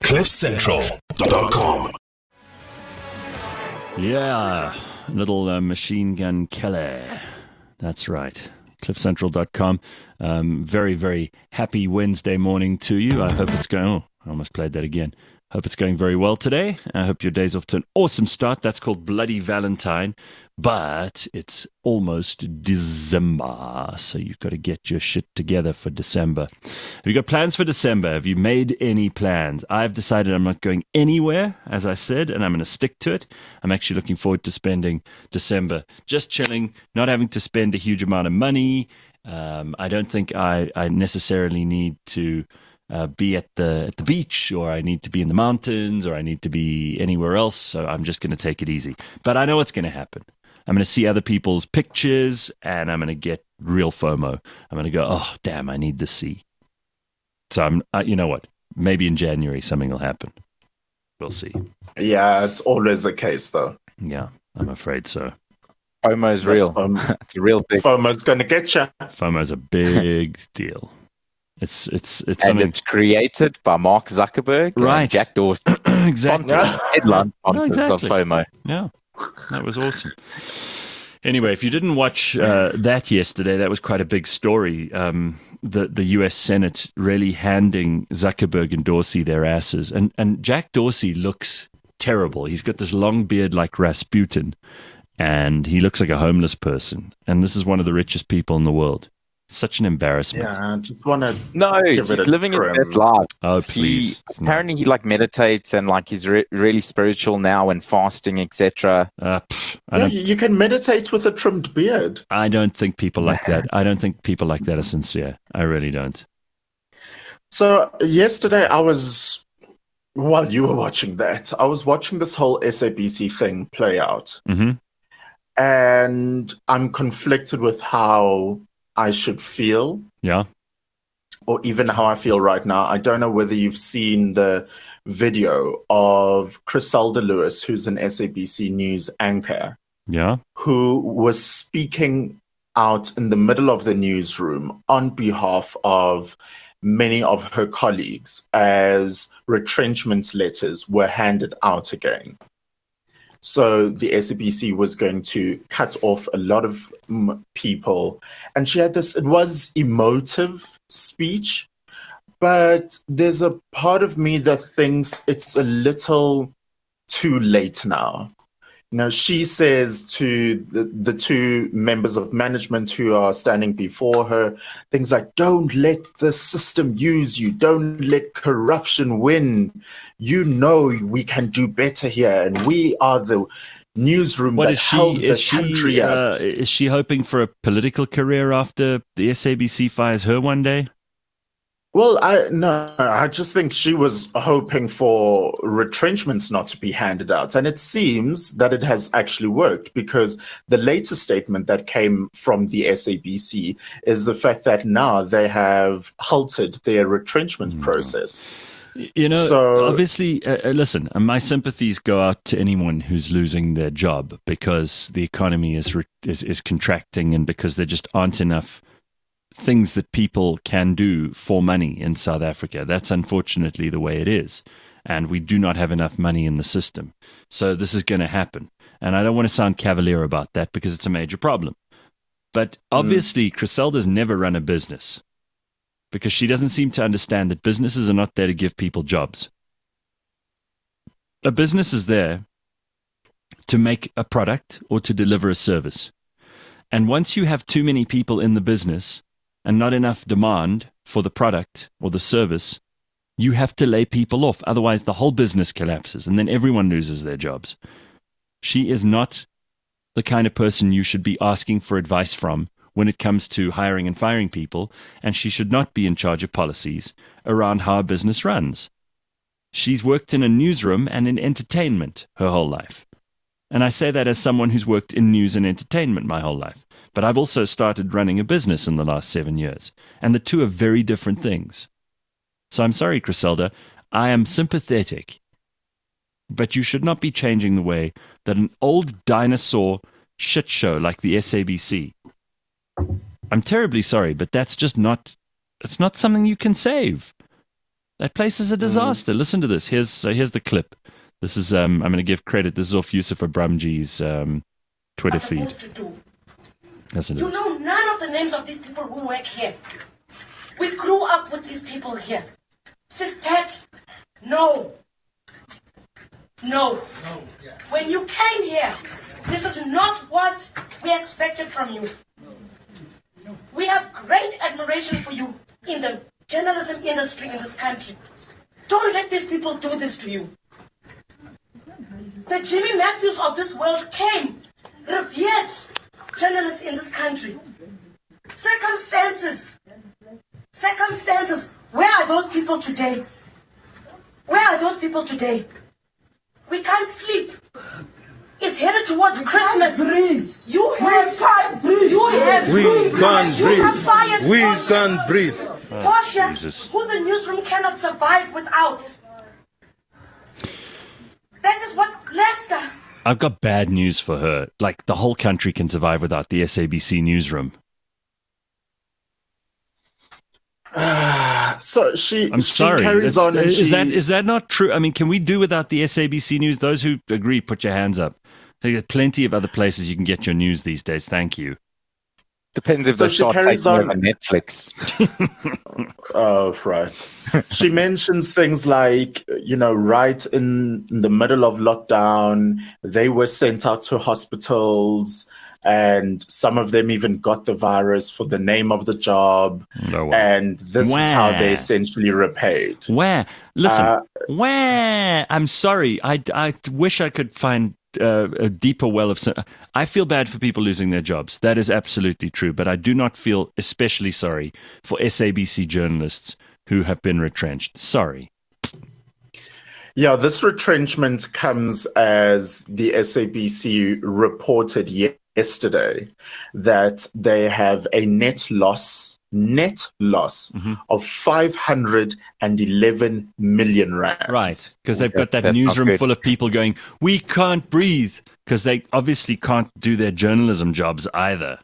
CliffCentral.com. Yeah, little Machine Gun Kelly. That's right. CliffCentral.com. Very, very happy Wednesday morning to you. I hope it's going... Oh, I almost played that again. Hope it's going very well today. I hope your day's off to an awesome start. That's called Bloody Valentine. But it's almost December, so you've got to get your shit together for December. Have you got plans for December? Have you made any plans? I've decided I'm not going anywhere, as I said, and I'm going to stick to it. I'm actually looking forward to spending December just chilling, not having to spend a huge amount of money. I don't think I necessarily need to be at the beach, or I need to be in the mountains, or I need to be anywhere else. So I'm just going to take it easy. But I know what's going to happen. I'm going to see other people's pictures, and I'm going to get real FOMO. I'm going to go, oh, damn, I need to see. So you know what? Maybe in January something will happen. We'll see. Yeah, it's always the case, though. Yeah, I'm afraid so. FOMO is real. It's a real thing. FOMO's going to get you. FOMO's a big deal. It's and something... it's created by Mark Zuckerberg, right? And Jack Dorsey. Exactly. Headline sponsors exactly. of FOMO. Yeah, that was awesome. Anyway, if you didn't watch that yesterday, that was quite a big story. The U.S. Senate really handing Zuckerberg and Dorsey their asses. And Jack Dorsey looks terrible. He's got this long beard like Rasputin, and he looks like a homeless person. And this is one of the richest people in the world. Such an embarrassment. Yeah, I just want to... No, he's living his best life. Oh, please. Apparently he meditates, and he's really spiritual now, and fasting, etc. You can meditate with a trimmed beard. I don't think people like that. I don't think people like that are sincere. I really don't. So yesterday while you were watching that, I was watching this whole SABC thing play out. Mm-hmm. And I'm conflicted with how I should feel. Yeah. Or even how I feel right now. I don't know whether you've seen the video of Griselda Lewis, who's an SABC News anchor. Yeah. Who was speaking out in the middle of the newsroom on behalf of many of her colleagues as retrenchment letters were handed out again. So the SABC was going to cut off a lot of people. And she had it was emotive speech, but there's a part of me that thinks it's a little too late now. She says to the two members of management who are standing before her, things like, don't let the system use you. Don't let corruption win. We can do better here. And we are the newsroom that held the country up. Is she hoping for a political career after the SABC fires her one day? Well, I just think she was hoping for retrenchments not to be handed out. And it seems that it has actually worked, because the latest statement that came from the SABC is the fact that now they have halted their retrenchment process. Obviously, listen, my sympathies go out to anyone who's losing their job because the economy is contracting, and because there just aren't enough things that people can do for money in South Africa. That's unfortunately the way it is. And we do not have enough money in the system. So this is going to happen. And I don't want to sound cavalier about that, because it's a major problem. But obviously, Griselda's never run a business, because she doesn't seem to understand that businesses are not there to give people jobs. A business is there to make a product or to deliver a service. And once you have too many people in the business and not enough demand for the product or the service, you have to lay people off. Otherwise, the whole business collapses, and then everyone loses their jobs. She is not the kind of person you should be asking for advice from when it comes to hiring and firing people, and she should not be in charge of policies around how a business runs. She's worked in a newsroom and in entertainment her whole life. And I say that as someone who's worked in news and entertainment my whole life. But I've also started running a business in the last 7 years, and the two are very different things. So I'm sorry, Griselda, I am sympathetic, but you should not be changing the way that an old dinosaur shit show like the SABC. I'm terribly sorry, but that's just not, it's not something you can save. That place is a disaster. Listen to this. Here's the clip. This is I'm going to give credit. This is off Yusuf Abramji's Twitter feed. You know none of the names of these people who work here. We grew up with these people here. Sis Pat, no. When you came here, this is not what we expected from you. We have great admiration for you in the journalism industry in this country. Don't let these people do this to you. The Jimmy Matthews of this world came, revered journalists in this country. Circumstances. Where are those people today? We can't sleep. It's headed towards Christmas. You can't breathe. We can't breathe. Portia, Jesus. who the newsroom cannot survive without. That is what Lester. I've got bad news for her. Like, the whole country can survive without the SABC newsroom. So she sorry. carries on. And is that not true? I mean, can we do without the SABC news? Those who agree, put your hands up. There's plenty of other places you can get your news these days. Thank you. Depends if they start taking over Netflix. Oh, right. She mentions things like, right in the middle of lockdown, they were sent out to hospitals, and some of them even got the virus for the name of the job. No way. And this is how they essentially repaid. Listen, I'm sorry. I wish I could find a deeper well of... I feel bad for people losing their jobs. That is absolutely true. But I do not feel especially sorry for SABC journalists who have been retrenched. Sorry. Yeah, this retrenchment comes as the SABC reported yesterday that they have a net loss of 511 million rand. Right, because they've got that newsroom full of people going, we can't breathe, because they obviously can't do their journalism jobs either.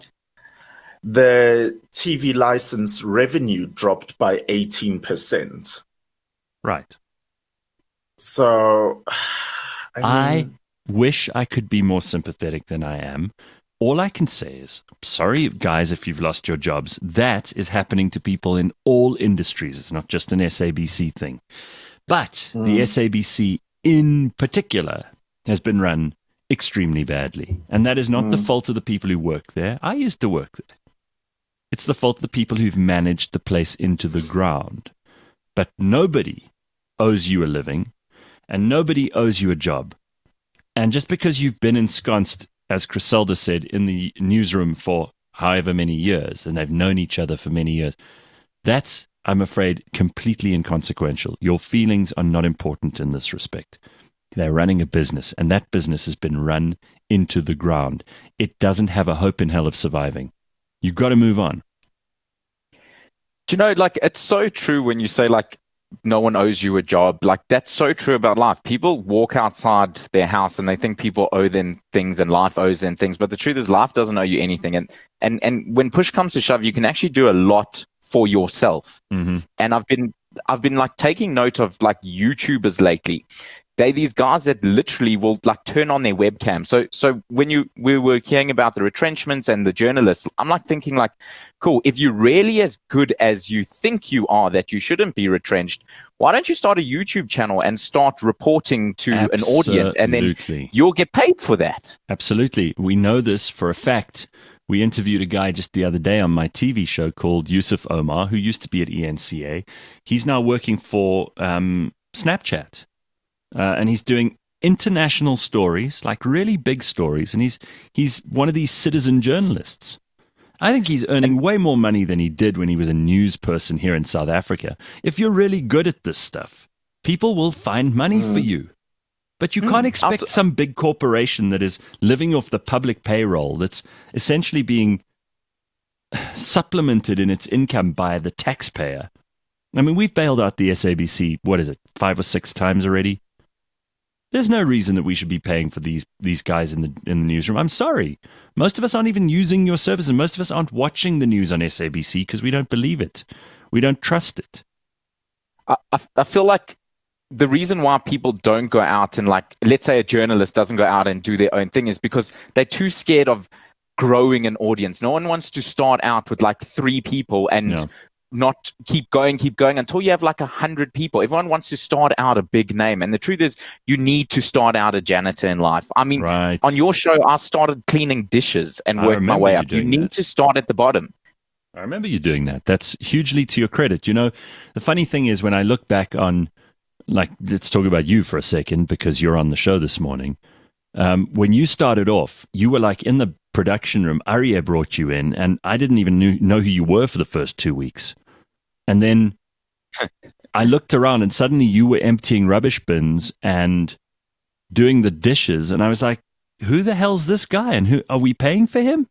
The TV license revenue dropped by 18%. Right. So, I wish I could be more sympathetic than I am. All I can say is, sorry, guys, if you've lost your jobs. That is happening to people in all industries. It's not just an SABC thing. But the SABC in particular has been run extremely badly. And that is not the fault of the people who work there. I used to work there. It's the fault of the people who've managed the place into the ground. But nobody owes you a living, and nobody owes you a job. And just because you've been ensconced, as Griselda said, in the newsroom for however many years, and they've known each other for many years, that's, I'm afraid, completely inconsequential. Your feelings are not important in this respect. They're running a business, and that business has been run into the ground. It doesn't have a hope in hell of surviving. You've got to move on. Do you know, it's so true when you say, no one owes you a job. That's so true about life. People walk outside their house and they think people owe them things and life owes them things. But the truth is, life doesn't owe you anything. And when push comes to shove, you can actually do a lot for yourself. Mm-hmm. And I've been taking note of YouTubers lately. These guys that literally will turn on their webcam. So when we were hearing about the retrenchments and the journalists, I'm thinking cool, if you're really as good as you think you are, that you shouldn't be retrenched, why don't you start a YouTube channel and start reporting to an audience, and then you'll get paid for that? Absolutely. We know this for a fact. We interviewed a guy just the other day on my TV show called Yusuf Omar, who used to be at ENCA. He's now working for Snapchat. And he's doing international stories, really big stories, and he's one of these citizen journalists. I think he's earning way more money than he did when he was a news person here in South Africa. If you're really good at this stuff, people will find money for you. But you can't expect some big corporation that is living off the public payroll, that's essentially being supplemented in its income by the taxpayer. I mean, we've bailed out the SABC, 5 or 6 times already? There's no reason that we should be paying for these guys in the newsroom. I'm sorry. Most of us aren't even using your service, and most of us aren't watching the news on SABC because we don't believe it. We don't trust it. I feel like the reason why people don't go out and, like, let's say a journalist doesn't go out and do their own thing is because they're too scared of growing an audience. No one wants to start out with like 3 people and not keep going until you have like 100 people. Everyone wants to start out a big name. And the truth is, you need to start out a janitor in life. I mean, on your show, I started cleaning dishes and worked my way up. You need to start at the bottom. I remember you doing that. That's hugely to your credit. You know, the funny thing is, when I look back on, like, let's talk about you for a second, because you're on the show this morning. When you started off, you were like in the production room. Arya brought you in, and I didn't even know who you were for the first 2 weeks. And then I looked around, and suddenly you were emptying rubbish bins and doing the dishes. And I was like, who the hell's this guy? And who are we paying for him?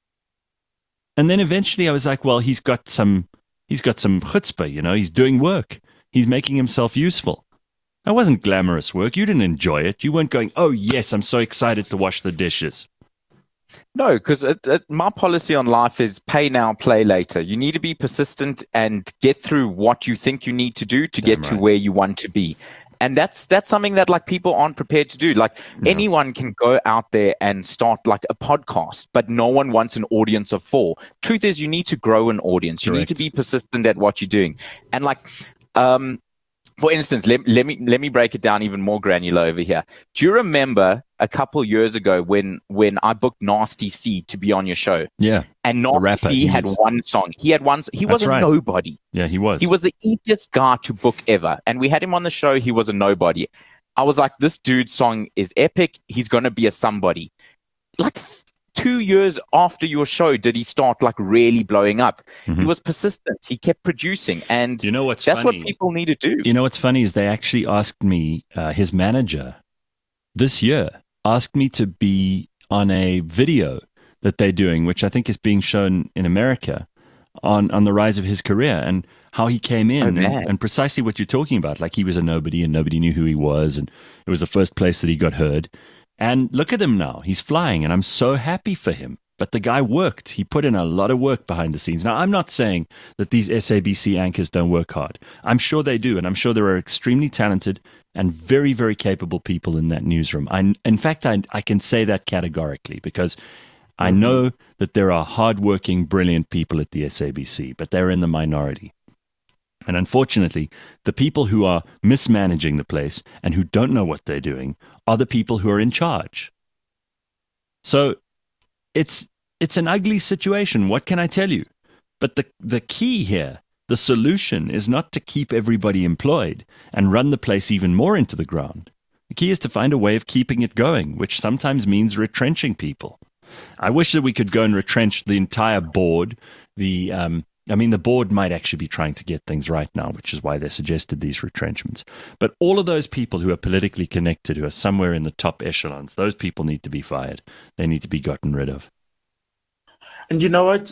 And then eventually I was like, well, he's got some chutzpah, you know, he's doing work. He's making himself useful. That wasn't glamorous work. You didn't enjoy it. You weren't going, oh, yes, I'm so excited to wash the dishes. No, because my policy on life is pay now, play later. You need to be persistent and get through what you think you need to do to get to where you want to be. And that's something that, like, people aren't prepared to do. Like, anyone can go out there and start like a podcast, but no one wants an audience of 4. Truth is, you need to grow an audience. You need to be persistent at what you're doing. And like, for instance, let me break it down even more granular over here. Do you remember a couple years ago when I booked Nasty C to be on your show? Yeah. And Nasty C had one song. He was a nobody. Yeah, he was. He was the easiest guy to book ever. And we had him on the show. He was a nobody. I was like, this dude's song is epic. He's going to be a somebody. Like 2 years after your show did he start like really blowing up. He was persistent. He kept producing. And you know what's that's funny? what people need to do. You know what's funny is they actually asked me, his manager this year asked me to be on a video that they're doing, which I think is being shown in America, on the rise of his career and how he came in and precisely what you're talking about. Like, he was a nobody and nobody knew who he was, and it was the first place that he got heard. And look at him now. He's flying, and I'm so happy for him. But the guy worked. He put in a lot of work behind the scenes. Now, I'm not saying that these SABC anchors don't work hard. I'm sure they do, and I'm sure there are extremely talented and very, very capable people in that newsroom. In fact, I can say that categorically, because I know that there are hardworking, brilliant people at the SABC, but they're in the minority. And unfortunately, the people who are mismanaging the place and who don't know what they're doing are the people who are in charge. So it's an ugly situation. What can I tell you? But the key here, the solution, is not to keep everybody employed and run the place even more into the ground. The key is to find a way of keeping it going, which sometimes means retrenching people. I wish that we could go and retrench the entire board. The board might actually be trying to get things right now, which is why they suggested these retrenchments. But all of those people who are politically connected, who are somewhere in the top echelons, those people need to be fired. They need to be gotten rid of. And you know what?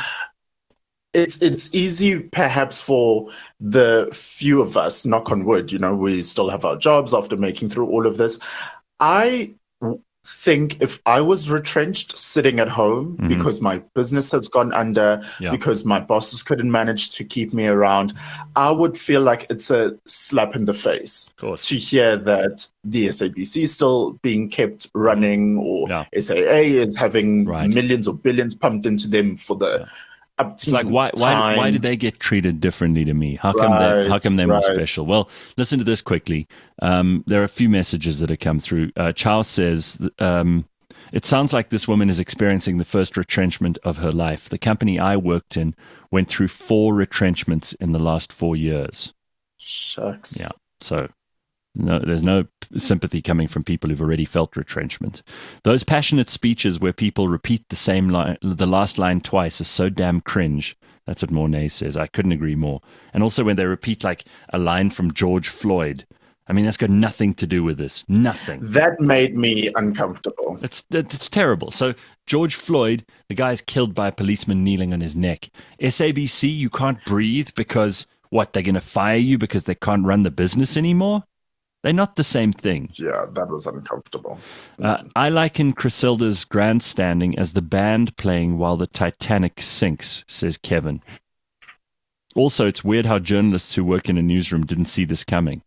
It's easy perhaps for the few of us, knock on wood, you know, we still have our jobs after making through all of this. I think if I was retrenched sitting at home because my business has gone under, because my bosses couldn't manage to keep me around, I would feel like it's a slap in the face to hear that the SABC is still being kept running, or SAA is having millions or billions pumped into them for the It's like, why did they get treated differently to me? How come they're more special? Well, listen to this quickly. There are a few messages that have come through. Chow says, it sounds like this woman is experiencing the first retrenchment of her life. The company I worked in went through 4 retrenchments in the last 4 years. Shucks. Yeah. So no, there's no sympathy coming from people who've already felt retrenchment. Those passionate speeches where people repeat the same line, the last line twice, is so damn cringe. That's what Mornay says. I couldn't agree more. And also when they repeat like a line from George Floyd. I mean, that's got nothing to do with this. Nothing. That made me uncomfortable. It's terrible. So George Floyd, the guy's killed by a policeman kneeling on his neck. SABC, you can't breathe because, what, they're going to fire you because they can't run the business anymore? They're not the same thing. Yeah, that was uncomfortable. I liken Griselda's grandstanding as the band playing while the Titanic sinks, says Kevin. Also, it's weird how journalists who work in a newsroom didn't see this coming.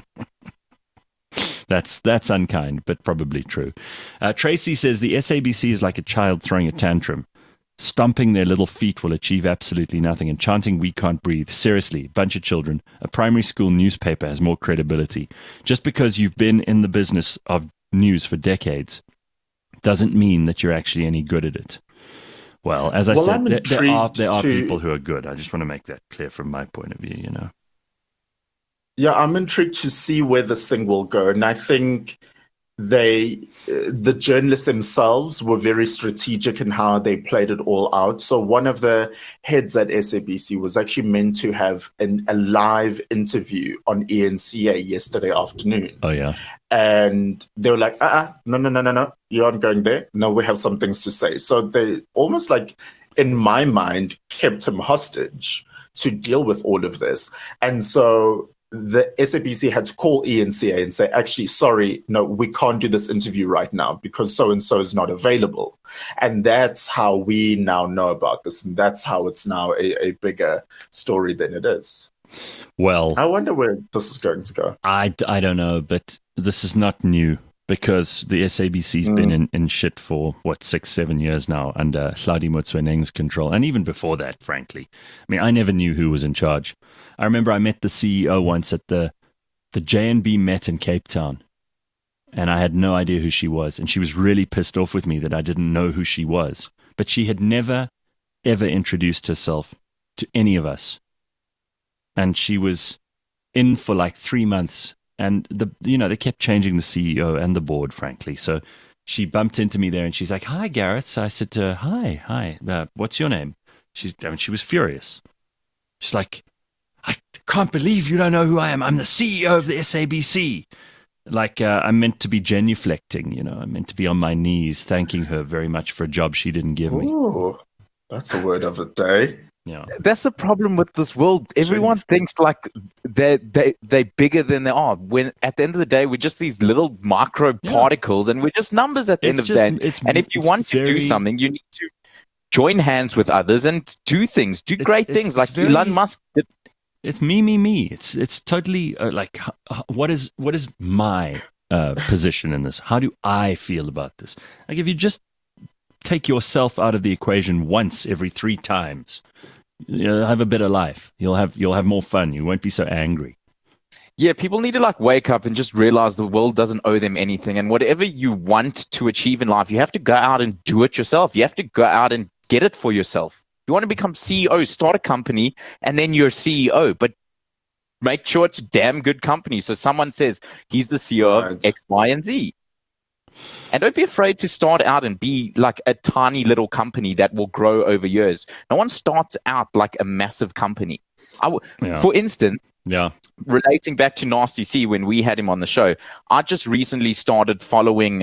That's unkind, but probably true. Tracy says the SABC is like a child throwing a tantrum. Stomping their little feet will achieve absolutely nothing, and chanting "We can't breathe." Seriously, bunch of children. A primary school newspaper has more credibility. Just because you've been in the business of news for decades doesn't mean that you're actually any good at it. Well, as I said, there are people who are good. I just want to make that clear from my point of view, you know. Yeah, I'm intrigued to see where this thing will go. And I think the journalists themselves were very strategic in how they played it all out. So one of the heads at SABC was actually meant to have a live interview on ENCA yesterday afternoon. Oh, yeah. And they were like, no, you aren't going there. No, we have some things to say. So they almost like, in my mind, kept him hostage to deal with all of this. And so the SABC had to call ENCA and say, actually, sorry, no, we can't do this interview right now because so-and-so is not available. And that's how we now know about this. And that's how it's now a bigger story than it is. Well, I wonder where this is going to go. I don't know, but this is not new because the SABC's been in shit for, 6-7 years now under Hladi Motsoeneng's control. And even before that, frankly. I mean, I never knew who was in charge. I remember I met the CEO once at the J&B Met in Cape Town, and I had no idea who she was. And she was really pissed off with me that I didn't know who she was. But she had never, ever introduced herself to any of us. And she was in for like 3 months. And they kept changing the CEO and the board, frankly. So she bumped into me there, and she's like, "Hi, Gareth." So I said to her, "Hi. What's your name?" She was furious. She's like, "I can't believe you don't know who I am. I'm the CEO of the SABC." Like, I'm meant to be genuflecting, you know. I'm meant to be on my knees thanking her very much for a job she didn't give me. Ooh, that's a word of the day. Yeah. That's the problem with this world. Everyone thinks like they're bigger than they are. When at the end of the day, we're just these little micro particles, and we're just numbers at the end of the day. And if you want to do something, you need to join hands with others and do things, do great things like Elon Musk did. It's me. It's totally like, what is my position in this? How do I feel about this? Like, if you just take yourself out of the equation once every 3 times, you'll have a better life. You'll have more fun. You won't be so angry. Yeah, people need to like wake up and just realize the world doesn't owe them anything. And whatever you want to achieve in life, you have to go out and do it yourself. You have to go out and get it for yourself. You want to become CEO, start a company, and then you're CEO. But make sure it's a damn good company. So someone says, he's the CEO of X, Y, and Z. And don't be afraid to start out and be like a tiny little company that will grow over years. No one starts out like a massive company. For instance, relating back to Nasty C, when we had him on the show, I just recently started following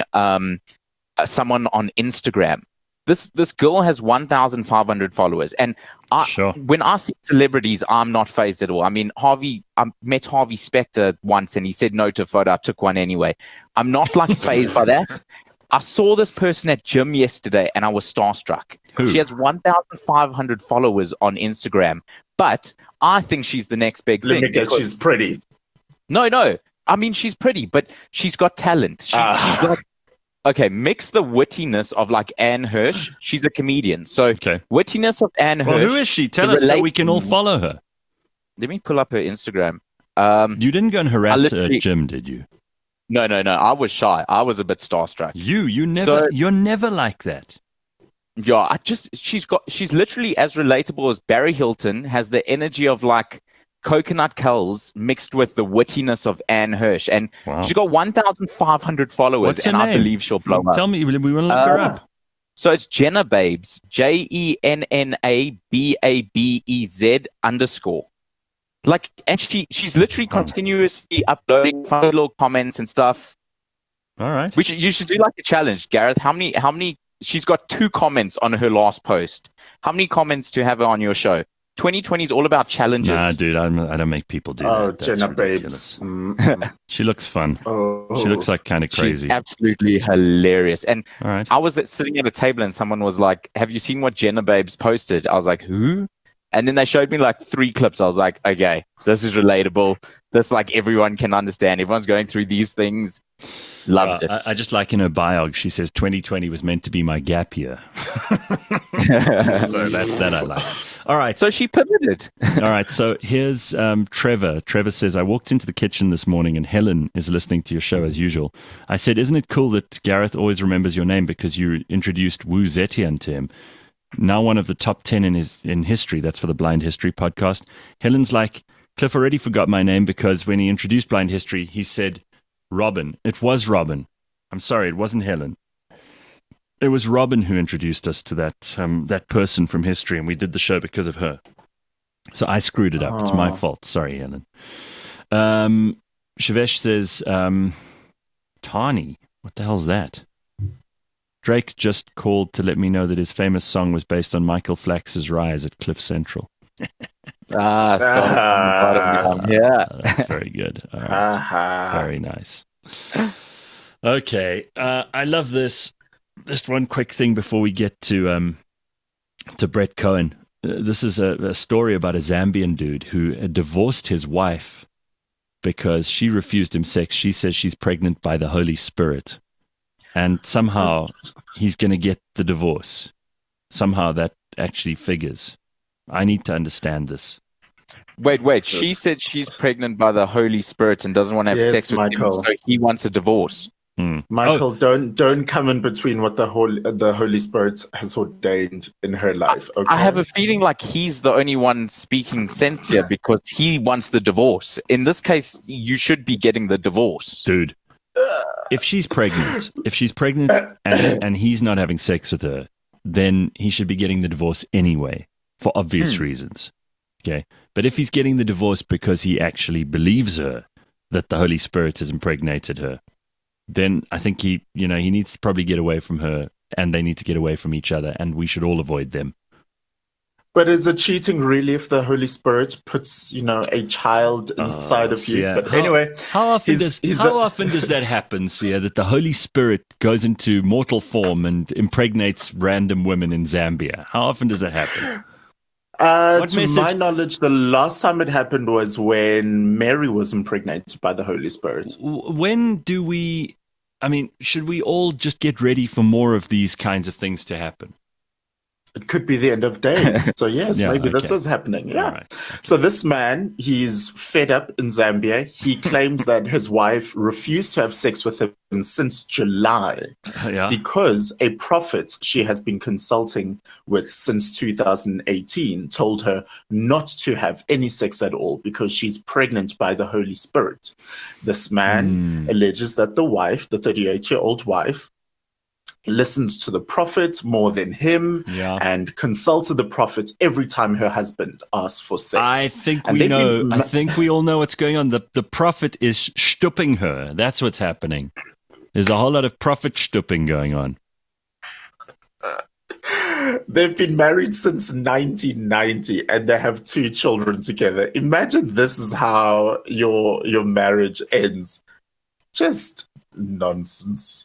someone on Instagram. This girl has 1,500 followers. And when I see celebrities, I'm not fazed at all. I mean, I met Harvey Specter once, and he said no to a photo. I took one anyway. I'm not like fazed by that. I saw this person at gym yesterday, and I was starstruck. Who? She has 1,500 followers on Instagram, but I think she's the next big thing. Let me guess, she's pretty. No. I mean, she's pretty, but she's got talent. She's like, okay, mix the wittiness of like Anne Hirsch. She's a comedian. So wittiness of Anne Hirsch. Well, who is she? Tell us so we can all follow her. Let me pull up her Instagram. You didn't go and harass her at gym, did you? No. I was shy. I was a bit starstruck. You're never like that. Yeah, she's literally as relatable as Barry Hilton, has the energy of like coconut culls mixed with the wittiness of Anne Hirsch. And she's got 1,500 followers. What's her name? I believe she'll blow up. Tell me, we want to look her up. So it's Jenna Babes, JENNABABEZ_. Like, and she's literally continuously uploading fun little comments and stuff. All right. You should do like a challenge, Gareth. How many? She's got 2 comments on her last post. How many comments to have her on your show? 2020 is all about challenges. Nah, dude, I don't make people do that. Oh, Jenna Babes. She looks fun. She looks like kind of crazy. She's absolutely hilarious. And I was sitting at a table and someone was like, "Have you seen what Jenna Babes posted?" I was like, "Who?" And then they showed me like 3 clips. I was like, okay, this is relatable. This like everyone can understand. Everyone's going through these things. Loved it. I just like in her biog, she says 2020 was meant to be my gap year. So that I like. All right. So she pivoted. All right. So here's Trevor. Trevor says, I walked into the kitchen this morning and Helen is listening to your show as usual. I said, isn't it cool that Gareth always remembers your name because you introduced Wu Zetian to him? Now one of the top 10 in history. That's for the Blind History podcast. Helen's like, Cliff already forgot my name because when he introduced Blind History, he said Robin. It was Robin. I'm sorry, it wasn't Helen. It was Robin who introduced us to that person from history, and we did the show because of her. So I screwed it up. It's my fault. Sorry, Helen. Shivesh says, Tani. What the hell's that? Drake just called to let me know that his famous song was based on Michael Flax's rise at Cliff Central. Yeah. That's very good. All right. Very nice. Okay. I love this. Just one quick thing before we get to Brett Cohen. This is a story about a Zambian dude who divorced his wife because she refused him sex. She says she's pregnant by the Holy Spirit. And somehow he's going to get the divorce. Somehow that actually figures. I need to understand this. Wait. She said she's pregnant by the Holy Spirit and doesn't want to have sex with Michael. him, so he wants a divorce. Michael, don't come in between what the Holy Spirit has ordained in her life. Okay? I have a feeling like he's the only one speaking sense here because he wants the divorce. In this case, you should be getting the divorce. Dude, if she's pregnant and he's not having sex with her, then he should be getting the divorce anyway for obvious reasons. Okay. But if he's getting the divorce because he actually believes her that the Holy Spirit has impregnated her, then I think he needs to probably get away from her and they need to get away from each other and we should all avoid them. But is it cheating really if the Holy Spirit puts, a child inside of you? Yeah. But anyway, how often does that happen, Sia, that the Holy Spirit goes into mortal form and impregnates random women in Zambia? How often does that happen? To my knowledge, the last time it happened was when Mary was impregnated by the Holy Spirit. When do we, should we all just get ready for more of these kinds of things to happen? It could be the end of days. So yes, maybe this is happening. Yeah. Right. So this man, he's fed up in Zambia. He claims that his wife refused to have sex with him since July because a prophet she has been consulting with since 2018 told her not to have any sex at all because she's pregnant by the Holy Spirit. This man alleges that the wife, the 38-year-old wife, listens to the prophet more than him and consulted the prophet every time her husband asks for sex. I think we all know what's going on. The prophet is stooping her. That's what's happening. There's a whole lot of prophet stooping going on. They've been married since 1990 and they have 2 children together. Imagine this is how your marriage ends. Just nonsense.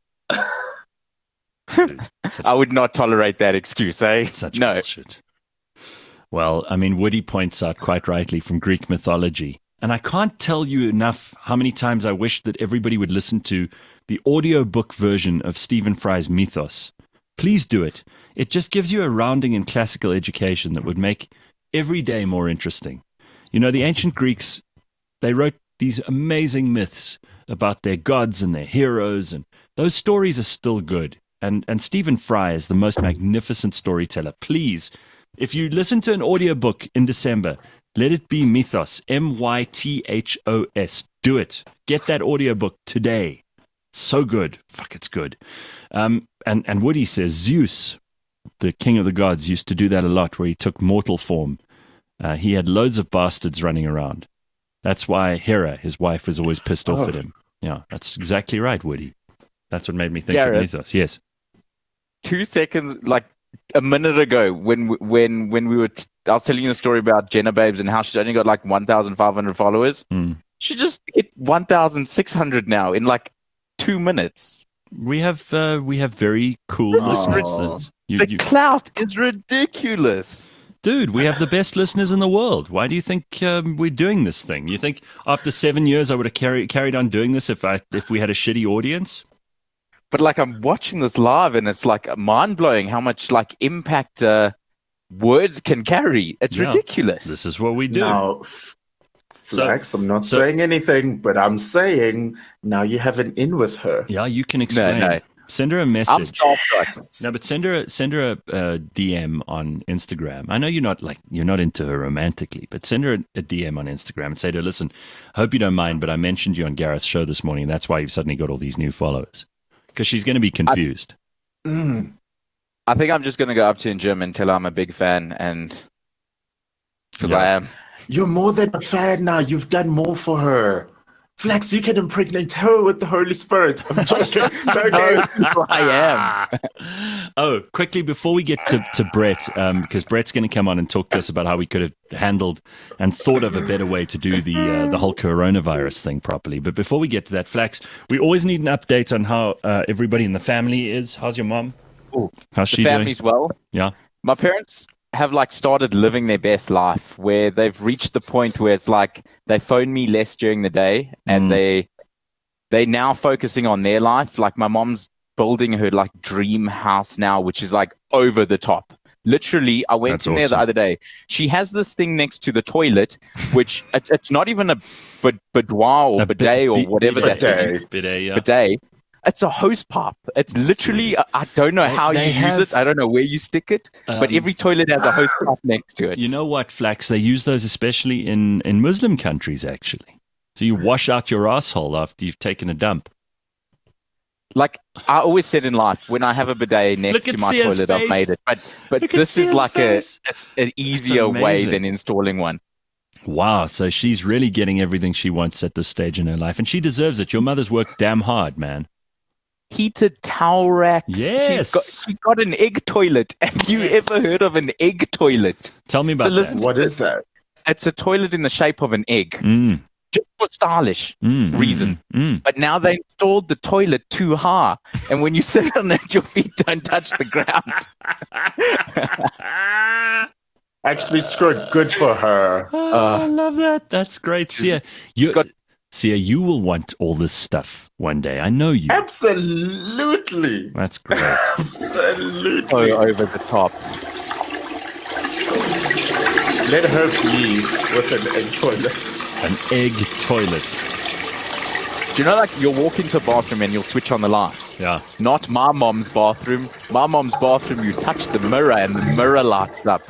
I would not tolerate that excuse, eh? Such bullshit. Well, Woody points out quite rightly from Greek mythology, and I can't tell you enough how many times I wish that everybody would listen to the audiobook version of Stephen Fry's Mythos. Please do it. It just gives you a rounding in classical education that would make every day more interesting. The ancient Greeks, they wrote these amazing myths about their gods and their heroes, and those stories are still good. And Stephen Fry is the most magnificent storyteller. Please, if you listen to an audiobook in December, let it be Mythos, Mythos. Do it. Get that audiobook today. So good. Fuck, it's good. And Woody says Zeus, the king of the gods, used to do that a lot where he took mortal form. He had loads of bastards running around. That's why Hera, his wife, was always pissed off at him. Yeah, that's exactly right, Woody. That's what made me think of Mythos. Yes. 2 seconds, like a minute ago, when we were, I was telling you a story about Jenna Babes and how she's only got like 1,500 followers. She just hit 1,600 now in like 2 minutes. We have very cool listeners. The clout is ridiculous. Dude, we have the best listeners in the world. Why do you think we're doing this thing? You think after 7 years I would have carried on doing this if we had a shitty audience? But like I'm watching this live and it's like mind blowing how much like impact words can carry. It's ridiculous. This is what we do. Now, Flax, I'm not saying anything, but I'm saying now you have an in with her. Yeah, you can explain. No. Send her a message. I'm starstruck. No, but send her a DM on Instagram. I know you're not into her romantically, but send her a DM on Instagram and say to her, listen, I hope you don't mind, but I mentioned you on Gareth's show this morning, and that's why you've suddenly got all these new followers. Because she's going to be confused. I think I'm just going to go up to her in gym and tell her I'm a big fan, and because I am. You're more than a fan now. You've done more for her. Flax, you can impregnate her with the Holy Spirit. I'm joking. I am. Oh, quickly, before we get to Brett, because Brett's going to come on and talk to us about how we could have handled and thought of a better way to do the whole coronavirus thing properly. But before we get to that, Flax, we always need an update on how everybody in the family is. How's your mom? How's she The doing? family's well. Yeah. My parents have like started living their best life where they've reached the point where it's like they phone me less during the day and they now focusing on their life. Like my mom's building her like dream house now, which is like over the top. Literally, I went in there the other day. She has this thing next to the toilet, which it's not even a boudoir or bidet or whatever that is. Bidet, yeah. Bidet. It's a hose pipe. It's literally, I don't know how you use it. I don't know where you stick it, but every toilet has a hose pipe next to it. You know what, Flax? They use those especially in Muslim countries, actually. So you wash out your asshole after you've taken a dump. Like I always said in life, when I have a bidet next to my toilet, I've made it. But this is like it's an easier way than installing one. Wow, so she's really getting everything she wants at this stage in her life, and she deserves it. Your mother's worked damn hard, man. Heated towel racks. Yes. She got an egg toilet. Have you ever heard of an egg toilet? Tell me about that. What is that? It's a toilet in the shape of an egg. Just for stylish reason. But now they installed the toilet too high. And when you sit on it, your feet don't touch the ground. Actually, Scrod, good for her. I love that. That's great. Sia, you will want all this stuff one day. I know you. Absolutely. That's great. Absolutely. Over the top. Let her be with an egg toilet. An egg toilet. Do you know, like, you'll walk into a bathroom and you'll switch on the lights? Yeah. Not my mom's bathroom. My mom's bathroom, you touch the mirror and the mirror lights up.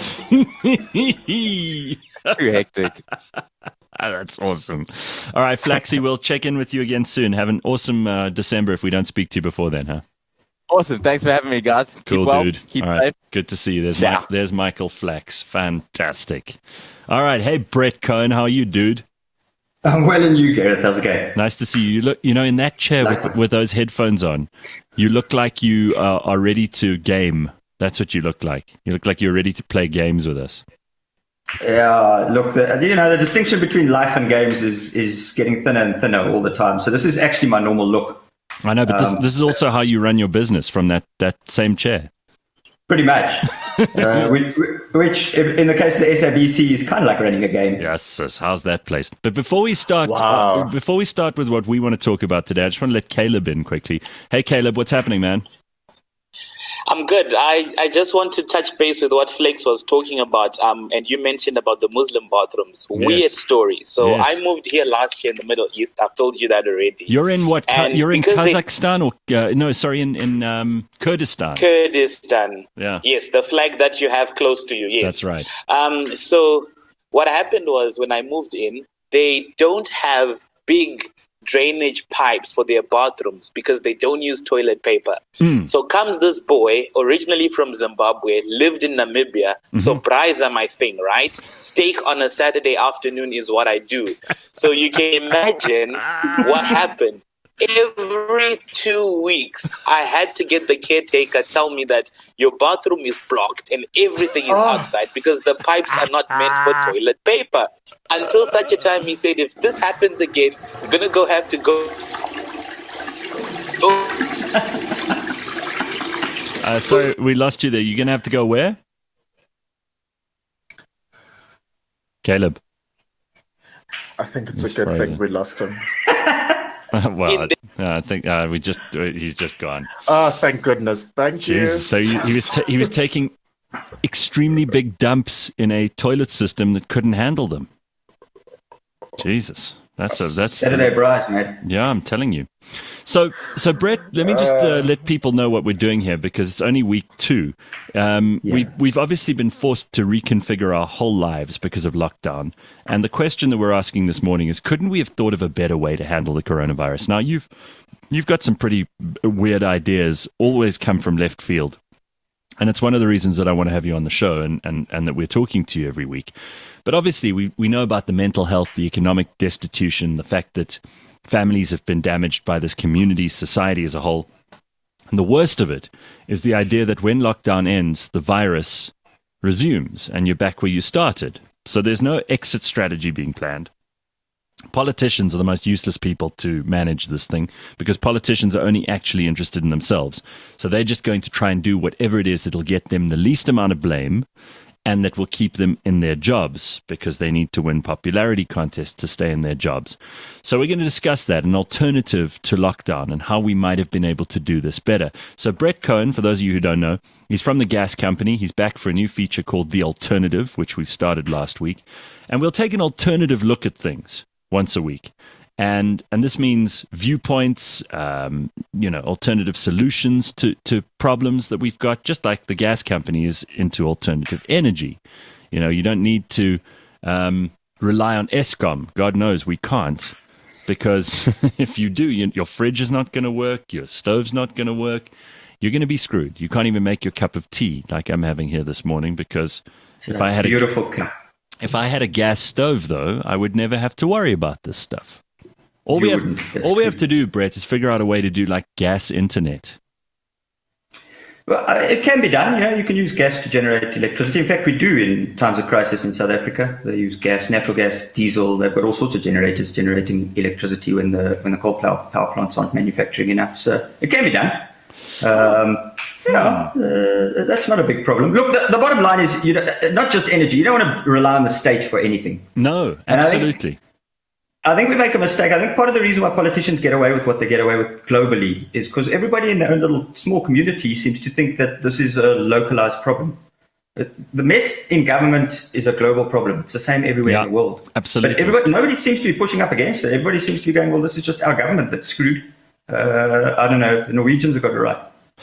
Too hectic. That's awesome. All right, Flaxy, we'll check in with you again soon. Have an awesome December if we don't speak to you before then, huh? Awesome. Thanks for having me, guys. Cool, Keep well. dude. Keep All right. safe. Good to see you. There's Michael Flax. Fantastic. All right. Hey, Brett Cohen, how are you, dude? I'm well, and you, Gareth. How's it going? Nice to see you. You look, in that chair with those headphones on, you look like you are ready to game. That's what you look like. You look like you're ready to play games with us. Yeah, look, the distinction between life and games is getting thinner and thinner all the time. So this is actually my normal look. I know, but this is also how you run your business from that same chair. Pretty much. Which, in the case of the SABC, is kind of like running a game. Yes, how's that place? But before we start, Wow. Before we start with what we want to talk about today, I just want to let Caleb in quickly. Hey, Caleb, what's happening, man? I'm good. I just want to touch base with what Flex was talking about. And you mentioned about the Muslim bathrooms. Yes. Weird story. So Yes. I moved here last year in the Middle East. I've told you that already. You're in what? And You're in because Kazakhstan in Kurdistan. Kurdistan. Yeah. Yes, the flag that you have close to you. Yes. That's right. So what happened was when I moved in, they don't have big drainage pipes for their bathrooms because they don't use toilet paper. So comes this boy, originally from Zimbabwe, lived in Namibia. So braais are my thing, right? Steak on a Saturday afternoon is what I do. So you can imagine what happened. Every 2 weeks, I had to get the caretaker tell me that your bathroom is blocked and everything is outside because the pipes are not meant for toilet paper. Until such a time, he said, if this happens again, you're going to have to go. Sorry, we lost you there. You're going to have to go where? Caleb. I think it's a good thing we lost him. Well, I think he's just gone. Oh, thank goodness. Thank you. Jesus. So he was taking extremely big dumps in a toilet system that couldn't handle them. Jesus. That's Saturday Brides, mate. Yeah, I'm telling you. So Brett, let me just let people know what we're doing here, because it's only week 2. We've obviously been forced to reconfigure our whole lives because of lockdown. And the question that we're asking this morning is, couldn't we have thought of a better way to handle the coronavirus? Now, you've got some pretty weird ideas, always come from left field. And it's one of the reasons that I want to have you on the show and that we're talking to you every week. But obviously, we know about the mental health, the economic destitution, the fact that families have been damaged by this community, society as a whole. And the worst of it is the idea that when lockdown ends, the virus resumes and you're back where you started. So there's no exit strategy being planned. Politicians are the most useless people to manage this thing, because politicians are only actually interested in themselves. So they're just going to try and do whatever it is that'll get them the least amount of blame and that will keep them in their jobs, because they need to win popularity contests to stay in their jobs. So we're going to discuss that, an alternative to lockdown, and how we might have been able to do this better. So Brett Cohen, for those of you who don't know, he's from the gas company. He's back for a new feature called The Alternative, which we started last week. And we'll take an alternative look at things once a week. And this means viewpoints, alternative solutions to problems that we've got, just like the gas company is into alternative energy. You don't need to rely on Eskom. God knows we can't, because if you do, your fridge is not going to work, your stove's not going to work. You're going to be screwed. You can't even make your cup of tea like I'm having here this morning, because if I had a gas stove, though, I would never have to worry about this stuff. All we have to do, Brett, is figure out a way to do like gas internet. Well, it can be done. You can use gas to generate electricity. In fact, we do in times of crisis in South Africa. They use gas, natural gas, diesel. They've got all sorts of generators generating electricity when the coal power plants aren't manufacturing enough. So it can be done. That's not a big problem. Look, the bottom line is, not just energy. You don't want to rely on the state for anything. No, absolutely. I think we make a mistake. I think part of the reason why politicians get away with what they get away with globally is because everybody in their own little small community seems to think that this is a localized problem. The mess in government is a global problem. It's the same everywhere in the world. Absolutely. But nobody seems to be pushing up against it. Everybody seems to be going, well, this is just our government that's screwed. I don't know. The Norwegians have got it right.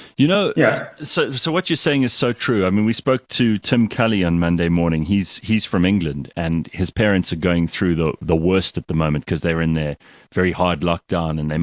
So what you're saying is so true. I mean, we spoke to Tim Cully on Monday morning. He's from England, and his parents are going through the worst at the moment because they're in their very hard lockdown, and they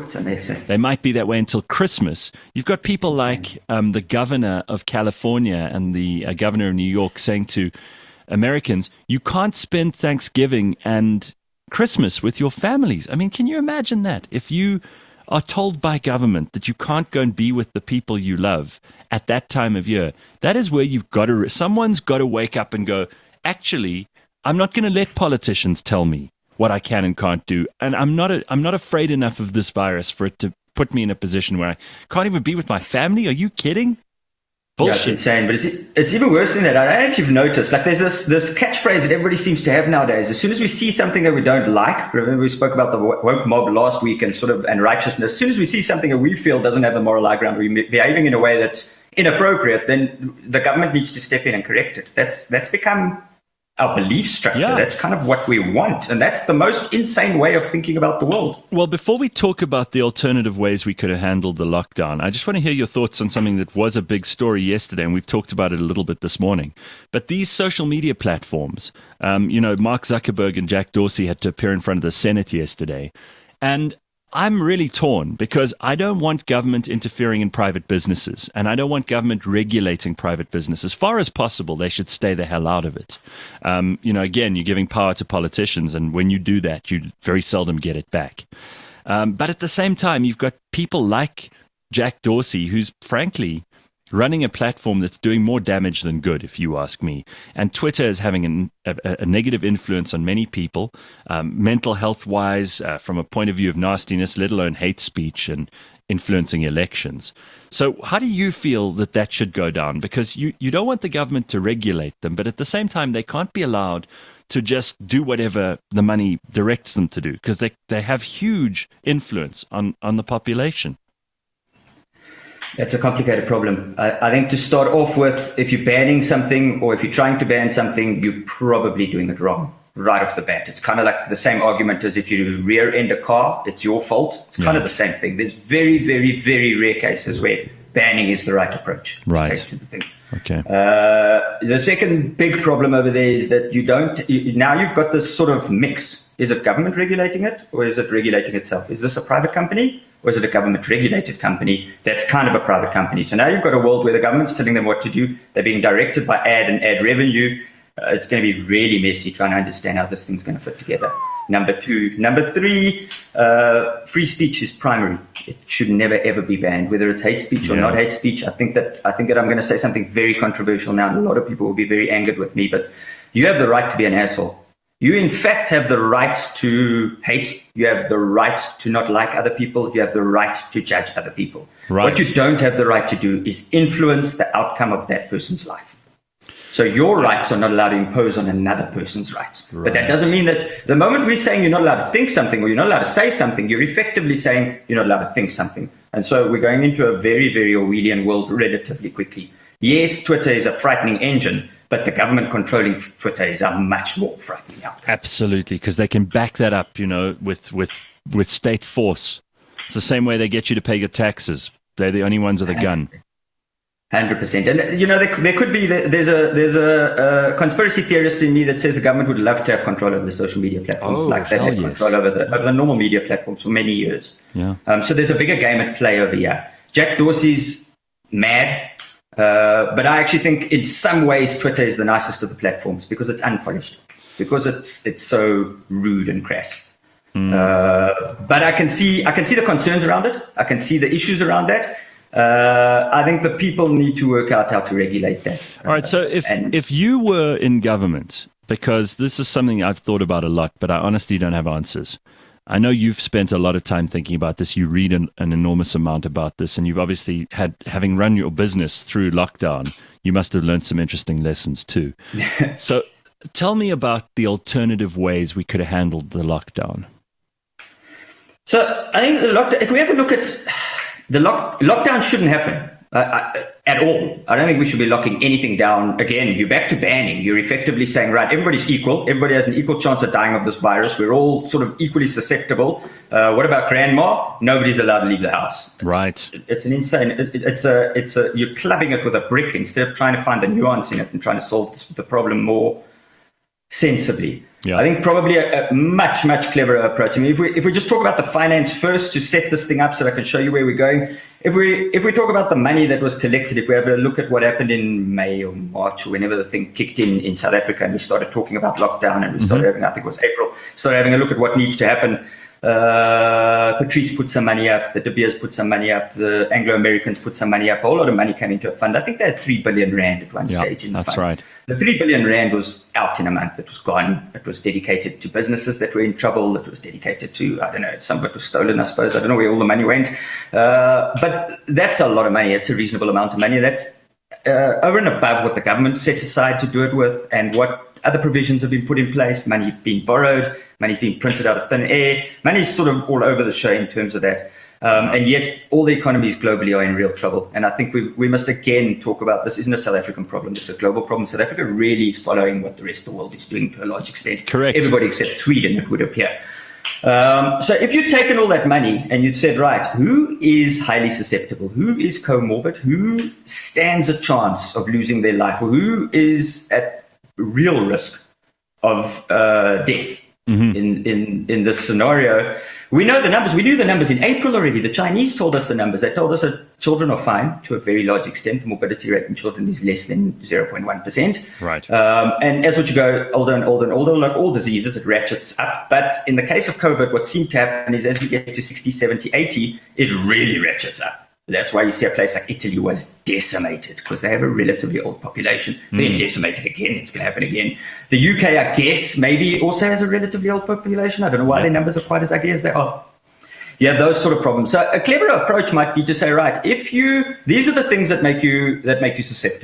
might be that way until Christmas. You've got people like the governor of California and the governor of New York saying to Americans, you can't spend Thanksgiving and Christmas with your families. I mean, can you imagine that? If you are told by government that you can't go and be with the people you love at that time of year, that is where someone's got to wake up and go, actually, I'm not going to let politicians tell me what I can and can't do. And I'm not afraid enough of this virus for it to put me in a position where I can't even be with my family. Are you kidding? Bullshit. Yeah, it's insane, but it's even worse than that. I don't know if you've noticed, like there's this catchphrase that everybody seems to have nowadays. As soon as we see something that we don't like, remember we spoke about the woke mob last week and righteousness. As soon as we see something that we feel doesn't have the moral high ground, we're behaving in a way that's inappropriate, then the government needs to step in and correct it. That's become our belief structure. Yeah. That's kind of what we want. And that's the most insane way of thinking about the world. Well, before we talk about the alternative ways we could have handled the lockdown, I just want to hear your thoughts on something that was a big story yesterday, and we've talked about it a little bit this morning. But these social media platforms, Mark Zuckerberg and Jack Dorsey had to appear in front of the Senate yesterday. And I'm really torn because I don't want government interfering in private businesses, and I don't want government regulating private business. As far as possible, they should stay the hell out of it. Again, you're giving power to politicians, and when you do that, you very seldom get it back. But at the same time, you've got people like Jack Dorsey, who's frankly running a platform that's doing more damage than good, if you ask me. And Twitter is having a negative influence on many people, mental health-wise, from a point of view of nastiness, let alone hate speech and influencing elections. So how do you feel that should go down? Because you don't want the government to regulate them, but at the same time, they can't be allowed to just do whatever the money directs them to do, because they have huge influence on the population. It's a complicated problem. I think to start off with, if you're banning something or if you're trying to ban something, you're probably doing it wrong right off the bat. It's kind of like the same argument as if you rear end a car, it's your fault. It's kind of the same thing. There's very, very, very rare cases where banning is the right approach. Right. To the thing. Okay. The second big problem over there is that now you've got this sort of mix. Is it government regulating it or is it regulating itself? Is this a private company or is it a government regulated company that's kind of a private company? So now you've got a world where the government's telling them what to do. They're being directed by ad revenue. It's going to be really messy trying to understand how this thing's going to fit together. Number two. Number three, free speech is primary. It should never, ever be banned, whether it's hate speech or not hate speech. I think that I'm going to say something very controversial now, and a lot of people will be very angered with me, but you have the right to be an asshole. You, in fact, have the right to hate. You have the right to not like other people. You have the right to judge other people. Right. What you don't have the right to do is influence the outcome of that person's life. So your rights are not allowed to impose on another person's rights. Right. But that doesn't mean that the moment we're saying you're not allowed to think something or you're not allowed to say something, you're effectively saying you're not allowed to think something. And so we're going into a very, very Orwellian world relatively quickly. Yes, Twitter is a frightening engine, but the government controlling Twitter is a much more frightening outcome. Absolutely, because they can back that up, with state force. It's the same way they get you to pay your taxes. They're the only ones with a gun. 100%. And, there could be, there's a conspiracy theorist in me that says the government would love to have control over the social media platforms like they had control over the normal media platforms for many years. Yeah. So there's a bigger game at play over here. Jack Dorsey's mad, but I actually think in some ways Twitter is the nicest of the platforms because it's unpolished, because it's so rude and crass. But I can see the concerns around it. I can see the issues around that. I think the people need to work out how to regulate that. All right. So if you were in government, because this is something I've thought about a lot, but I honestly don't have answers. I know you've spent a lot of time thinking about this. You read an enormous amount about this, and you've obviously having run your business through lockdown, you must have learned some interesting lessons too. So tell me about the alternative ways we could have handled the lockdown. So I think if we have a look at the lockdown shouldn't happen at all. I don't think we should be locking anything down. Again, you're back to banning. You're effectively saying, right, everybody's equal. Everybody has an equal chance of dying of this virus. We're all sort of equally susceptible. What about grandma? Nobody's allowed to leave the house. Right. It's an insane. You're clubbing it with a brick instead of trying to find the nuance in it and trying to solve the problem more sensibly. Yeah. I think probably a much, much cleverer approach. I mean, if we just talk about the finance first to set this thing up so that I can show you where we're going. If we talk about the money that was collected, if we have a look at what happened in May or March or whenever the thing kicked in South Africa and we started talking about lockdown and we started having, I think it was April, started having a look at what needs to happen. Patrice put some money up, the De Beers put some money up, the Anglo-Americans put some money up, a whole lot of money came into a fund. I think they had 3 billion rand at one stage in the fund. That's right. The 3 billion rand was out in a month. It was gone. It was dedicated to businesses that were in trouble. It was dedicated to, I don't know, some of it was stolen, I suppose. I don't know where all the money went. But that's a lot of money. It's a reasonable amount of money. That's over and above what the government set aside to do it with and what other provisions have been put in place. Money being borrowed, money's being printed out of thin air. Money's sort of all over the show in terms of that. And yet all the economies globally are in real trouble. And I think we must again talk about this isn't a South African problem. This is a global problem. South Africa really is following what the rest of the world is doing to a large extent. Correct. Everybody except Sweden, it would appear. So if you'd taken all that money and you'd said, right, who is highly susceptible? Who is comorbid? Who stands a chance of losing their life? Or who is at real risk of death in this scenario? We know the numbers. We knew the numbers in April already. The Chinese told us the numbers. They told us that children are fine to a very large extent. The morbidity rate in children is less than 0.1%. Right. And as you go older and older and older, like all diseases, it ratchets up. But in the case of COVID, what seemed to happen is as we get to 60, 70, 80, it really ratchets up. That's why you see a place like Italy was decimated because they have a relatively old population. Then decimated again. It's going to happen again. The UK, I guess, maybe also has a relatively old population. I don't know why their numbers are quite as ugly as they are. You have those sort of problems. So a clever approach might be to say, right, these are the things that make you susceptible.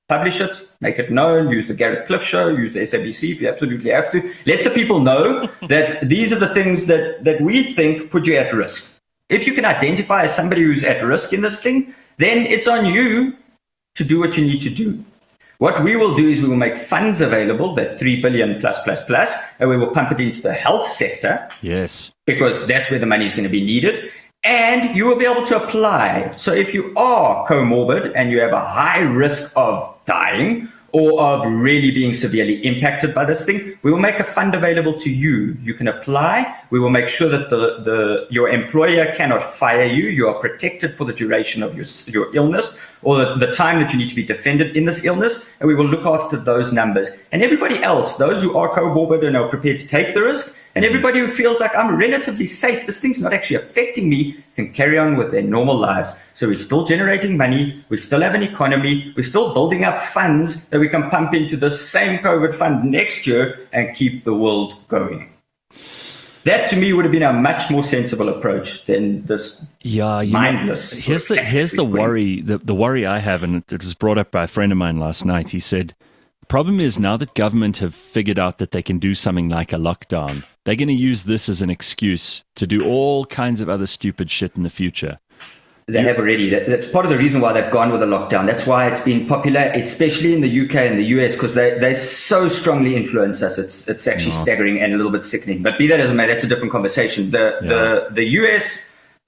Publish it, make it known, use the Garrett Cliff Show, use the SABC if you absolutely have to. Let the people know that these are the things that we think put you at risk. If you can identify as somebody who's at risk in this thing, then it's on you to do what you need to do. What we will do is we will make funds available, that 3 billion plus, and we will pump it into the health sector. Yes. Because that's where the money is going to be needed. And you will be able to apply. So if you are comorbid and you have a high risk of dying or of really being severely impacted by this thing, we will make a fund available to you. You can apply. We will make sure that your employer cannot fire you. You are protected for the duration of your illness or the time that you need to be defended in this illness. And we will look after those numbers. And everybody else, those who are comorbid and are prepared to take the risk, and everybody who feels like I'm relatively safe, this thing's not actually affecting me, can carry on with their normal lives. So we're still generating money, we still have an economy, we're still building up funds that we can pump into the same COVID fund next year and keep the world going. That to me would have been a much more sensible approach than this mindless. Here's the worry. The worry I have, and it was brought up by a friend of mine last night. He said, the problem is now that government have figured out that they can do something like a lockdown, they're going to use this as an excuse to do all kinds of other stupid shit in the future. They have already. That's part of the reason why they've gone with a lockdown. That's why it's been popular, especially in the UK and the US, because they so strongly influence us. It's actually staggering and a little bit sickening. But be that as it may, that's a different conversation. The US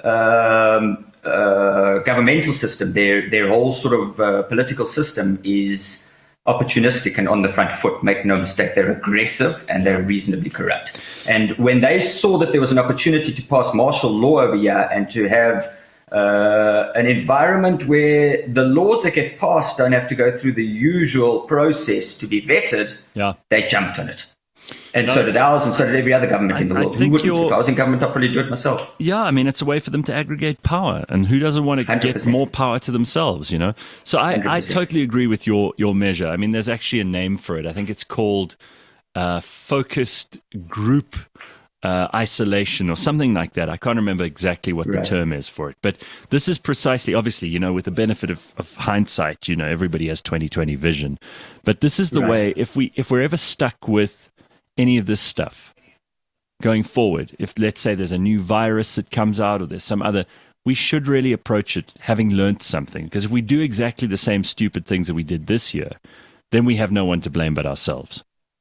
governmental system, their whole sort of political system is opportunistic and on the front foot. Make no mistake, they're aggressive and they're reasonably corrupt. And when they saw that there was an opportunity to pass martial law over here and to have an environment where the laws that get passed don't have to go through the usual process to be vetted, they jumped on it. And so did ours, and so did every other government in the world. Who wouldn't? If I was in government, I'd probably do it myself. Yeah, I mean, it's a way for them to aggregate power, and who doesn't want to 100%. Get more power to themselves, you know? So I totally agree with your measure. I mean, there's actually a name for it. I think it's called focused group isolation or something like that. I can't remember exactly what the term is for it. But this is precisely, obviously, you know, with the benefit of hindsight, you know, everybody has 20/20 vision. But this is the way, if we're ever stuck with any of this stuff going forward, if let's say there's a new virus that comes out or there's some other, we should really approach it having learnt something. Because if we do exactly the same stupid things that we did this year, then we have no one to blame but ourselves.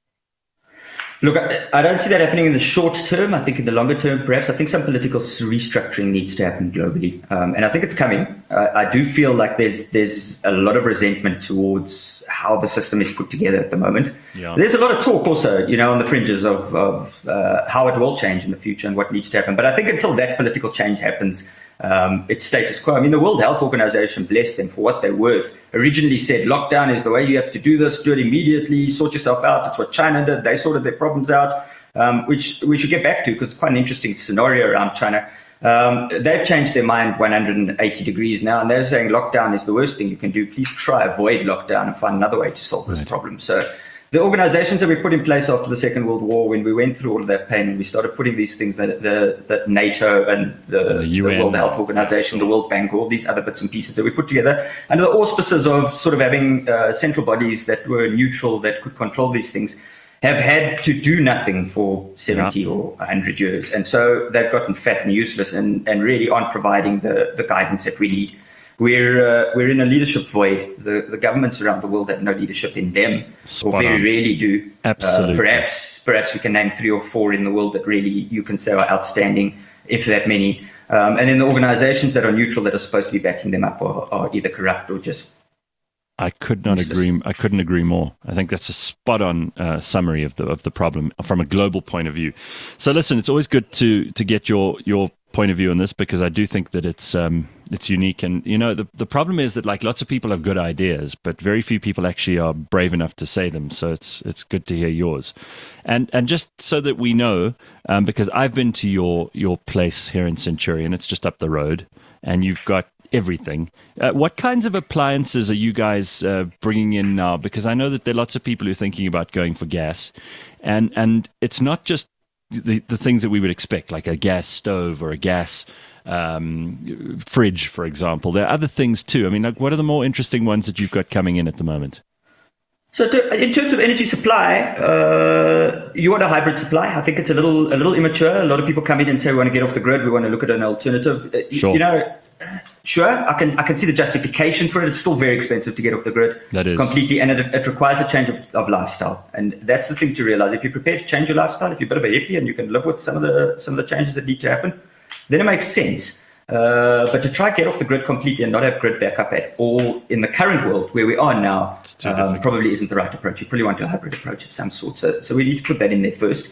Look, I don't see that happening in the short term. I think in the longer term, perhaps, I think some political restructuring needs to happen globally. And I think it's coming. I do feel like there's a lot of resentment towards how the system is put together at the moment. Yeah. There's a lot of talk also, you know, on the fringes of how it will change in the future and what needs to happen. But I think until that political change happens, it's status quo. I mean, the World Health Organization, bless them for what they're worth, originally said lockdown is the way you have to do this, do it immediately, sort yourself out. It's what China did. They sorted their problems out, which we should get back to because it's quite an interesting scenario around China. They've changed their mind 180 degrees now, and they're saying lockdown is the worst thing you can do. Please try avoid lockdown and find another way to solve this problem. So the organizations that we put in place after the Second World War, when we went through all of that pain and we started putting these things that NATO and the UN, the World Health Organization, the World Bank, all these other bits and pieces that we put together under the auspices of sort of having central bodies that were neutral, that could control these things, have had to do nothing for 70 or 100 years. And so they've gotten fat and useless and really aren't providing the guidance that we need. We're in a leadership void. The governments around the world have no leadership in them, or very rarely do. Absolutely. Perhaps we can name 3 or 4 in the world that really you can say are outstanding, if that many. And then the organizations that are neutral, that are supposed to be backing them up, are either corrupt or just. I couldn't agree more. I think that's a spot-on summary of the problem from a global point of view. So listen, it's always good to get your point of view on this, because I do think that it's unique. And you know, the problem is that like lots of people have good ideas, but very few people actually are brave enough to say them. So it's good to hear yours. And just so that we know, because I've been to your place here in Centurion, it's just up the road, and you've got everything. What kinds of appliances are you guys bringing in now? Because I know that there are lots of people who are thinking about going for gas, and it's not just the things that we would expect, like a gas stove or a gas fridge, for example. There are other things too. I mean, like, what are the more interesting ones that you've got coming in at the moment? So in terms of energy supply, you want a hybrid supply. I think it's a little immature. A lot of people come in and say we want to get off the grid. We want to look at an alternative. Sure. Sure, I can see the justification for it. It's still very expensive to get off the grid. That is completely, and it requires a change of lifestyle. And that's the thing to realize. If you're prepared to change your lifestyle, if you're a bit of a hippie and you can live with some of the changes that need to happen, then it makes sense. But to try to get off the grid completely and not have grid backup at all in the current world where we are now probably isn't the right approach. You probably want a hybrid approach of some sort. So we need to put that in there first.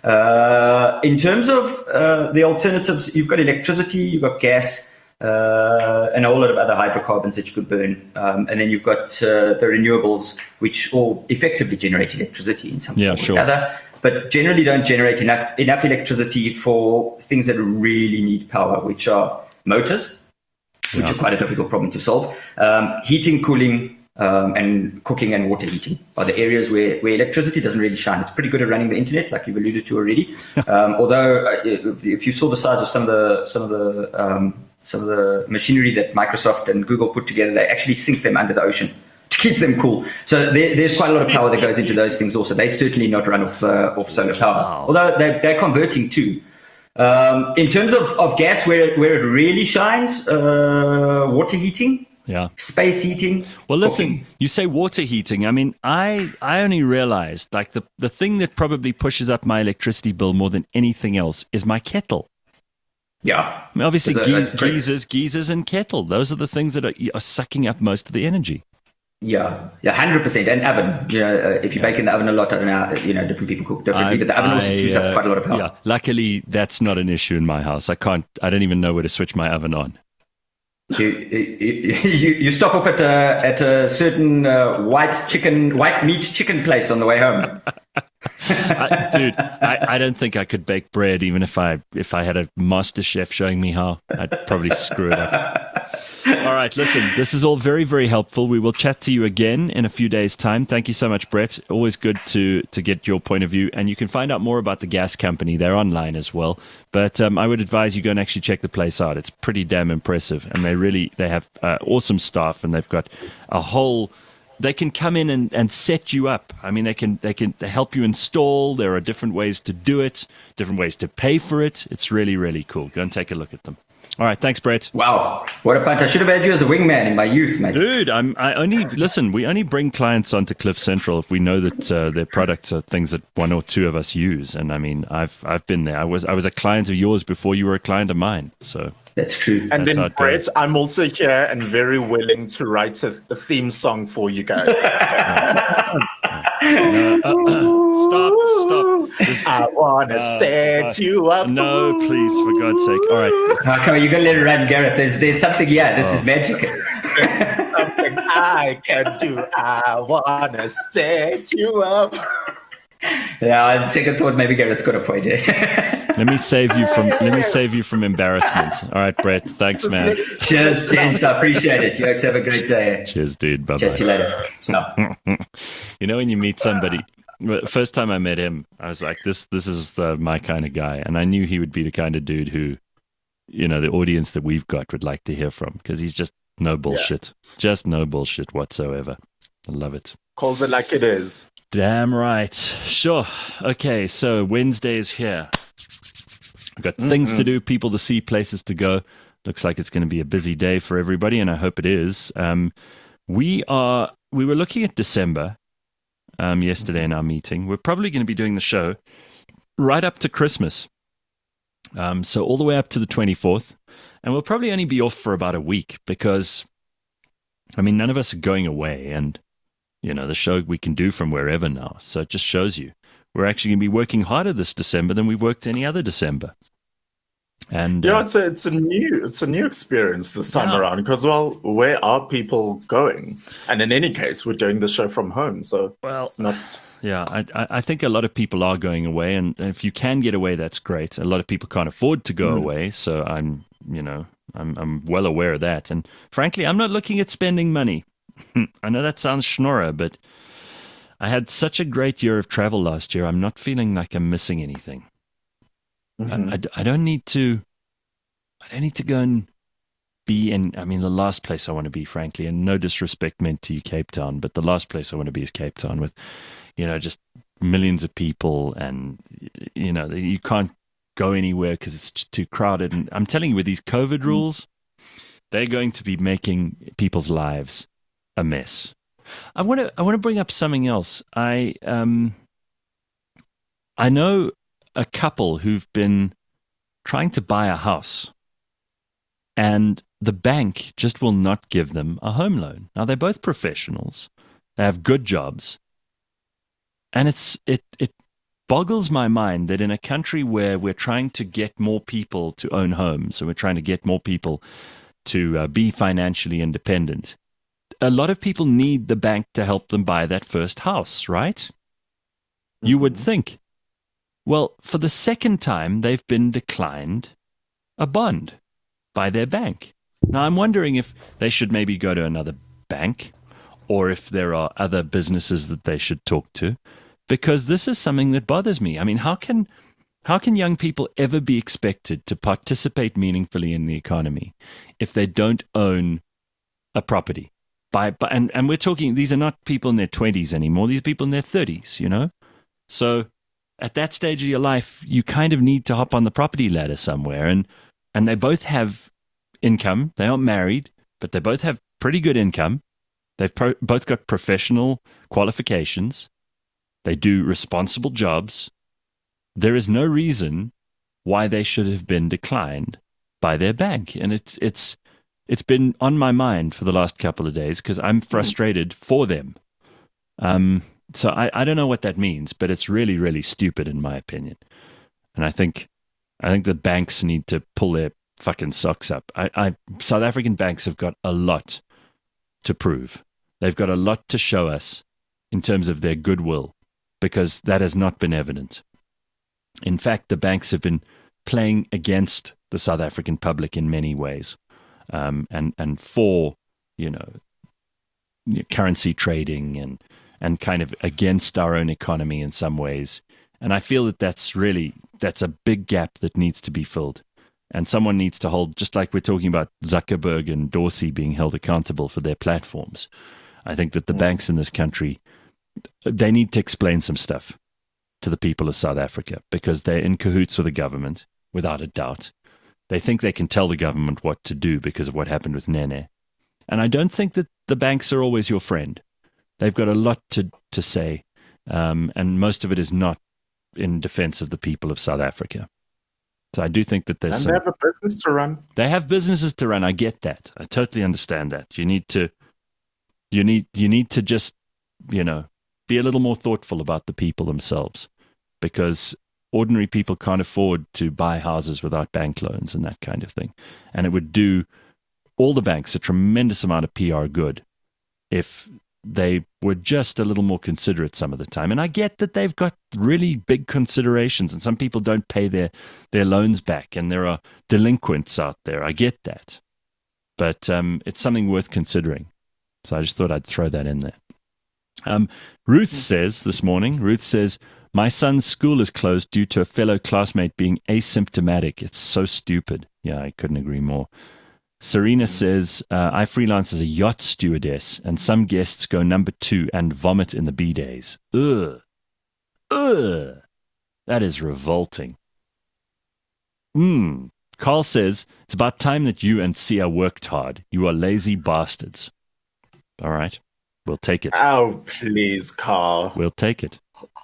In terms of the alternatives, you've got electricity, you've got gas, and a whole lot of other hydrocarbons that you could burn. And then you've got the renewables, which all effectively generate electricity in some form or other, but generally don't generate enough electricity for things that really need power, which are motors, which are quite a difficult problem to solve. Heating, cooling, and cooking and water heating are the areas where electricity doesn't really shine. It's pretty good at running the internet, like you've alluded to already. Although if you saw the size of some of the machinery that Microsoft and Google put together, they actually sink them under the ocean to keep them cool. So there's quite a lot of power that goes into those things also. They certainly not run off solar power, although they're converting too. In terms of gas, where it really shines, water heating, space heating. Well, listen, you say water heating. I mean, I only realized, like, the thing that probably pushes up my electricity bill more than anything else is my kettle. Yeah. I mean, obviously, geysers and kettle. Those are the things that are sucking up most of the energy. Yeah, 100%. And oven. If you bake in the oven a lot, I don't know, different people cook differently, but the oven also chews up quite a lot of power. Yeah, luckily, that's not an issue in my house. I don't even know where to switch my oven on. You stop off at a certain white meat chicken place on the way home. I don't think I could bake bread even if I had a master chef showing me how. I'd probably screw it up. All right, listen, this is all very, very helpful. We will chat to you again in a few days' time. Thank you so much, Brett. Always good to get your point of view. And you can find out more about the gas company. They're online as well. But I would advise you go and actually check the place out. It's pretty damn impressive. And they have awesome staff, and they've got a whole... They can come in and set you up. I mean, they help you install. There are different ways to do it, different ways to pay for it. It's really, really cool. Go and take a look at them. All right, thanks, Brett. Wow, what a punt! I should have had you as a wingman in my youth, mate. Dude, we only bring clients onto Cliff Central if we know that their products are things that one or two of us use. And I mean, I've been there. I was a client of yours before you were a client of mine. So. That's true. And then, Brett, I'm also here and very willing to write a theme song for you guys. Stop. I want to set you up. No, please, for God's sake. All right. Come on, you got to let it run, Gareth. There's something, this is magic. There's something I can do. I want to set you up. Yeah, on second thought, maybe Garrett's got a point here. Let me save you from embarrassment. All right, Brett. Thanks, man. Cheers, gents. I appreciate it. You guys have a great day. Cheers, dude. Bye-bye. Chat to you later. No. You know, when you meet somebody, first time I met him, I was like, this is my kind of guy. And I knew he would be the kind of dude who, the audience that we've got would like to hear from, because he's just no bullshit. Yeah. Just no bullshit whatsoever. I love it. Calls it like it is. Damn right. Sure. Okay, so Wednesday is here. I've got things to do, people to see, places to go. Looks like it's going to be a busy day for everybody, and I hope it is. We were looking at December yesterday in our meeting. We're probably going to be doing the show right up to Christmas. So all the way up to the 24th. And we'll probably only be off for about a week because, I mean, none of us are going away, and the show we can do from wherever now. So it just shows you we're actually going to be working harder this December than we've worked any other December. And it's a new experience this time around because, well, where are people going? And in any case, we're doing the show from home, so it's not. Yeah, I think a lot of people are going away, and if you can get away, that's great. A lot of people can't afford to go away, so I'm well aware of that. And frankly, I'm not looking at spending money. I know that sounds schnorrer, but I had such a great year of travel last year. I'm not feeling like I'm missing anything. I don't need to I don't need to go and be in, I mean, the last place I want to be, frankly, and no disrespect meant to you, Cape Town, but the last place I want to be is Cape Town with, just millions of people, and, you can't go anywhere because it's too crowded. And I'm telling you, with these COVID rules, they're going to be making people's lives a mess. I want to bring up something else. I know a couple who've been trying to buy a house, and the bank just will not give them a home loan. Now, they're both professionals. They have good jobs. And it boggles my mind that in a country where we're trying to get more people to own homes, and we're trying to get more people to be financially independent, a lot of people need the bank to help them buy that first house, right? Mm-hmm. You would think. Well, for the second time, they've been declined a bond by their bank. Now, I'm wondering if they should maybe go to another bank, or if there are other businesses that they should talk to, because this is something that bothers me. I mean, how can young people ever be expected to participate meaningfully in the economy if they don't own a property? And we're talking, these are not people in their 20s anymore. These are people in their 30s, So at that stage of your life, you kind of need to hop on the property ladder somewhere. And they both have income. They aren't married, but they both have pretty good income. They've both got professional qualifications. They do responsible jobs. There is no reason why they should have been declined by their bank. And it's been on my mind for the last couple of days because I'm frustrated for them. So I don't know what that means, but it's really, really stupid in my opinion. And I think the banks need to pull their fucking socks up. South African banks have got a lot to prove. They've got a lot to show us in terms of their goodwill, because that has not been evident. In fact, the banks have been playing against the South African public in many ways, and for currency trading and kind of against our own economy in some ways. And I feel that's a big gap that needs to be filled. And someone needs to hold, just like we're talking about Zuckerberg and Dorsey being held accountable for their platforms. I think that the banks in this country, they need to explain some stuff to the people of South Africa, because they're in cahoots with the government, without a doubt. They think they can tell the government what to do because of what happened with Nene. And I don't think that the banks are always your friend. They've got a lot to say, and most of it is not in defense of the people of South Africa. So I do think that there's they have a business to run. They have businesses to run. I get that. I totally understand that. You need to just, be a little more thoughtful about the people themselves, because ordinary people can't afford to buy houses without bank loans and that kind of thing. And it would do all the banks a tremendous amount of PR good if they were just a little more considerate some of the time. And I get that they've got really big considerations, and some people don't pay their loans back, and there are delinquents out there. I get that. But it's something worth considering. So I just thought I'd throw that in there. Ruth says this morning, my son's school is closed due to a fellow classmate being asymptomatic. It's so stupid. Yeah, I couldn't agree more. Serena says, I freelance as a yacht stewardess, and some guests go number 2 and vomit in the B-days. Ugh. That is revolting. Carl says, it's about time that you and Sia worked hard. You are lazy bastards. All right. We'll take it. Oh, please, Carl. We'll take it.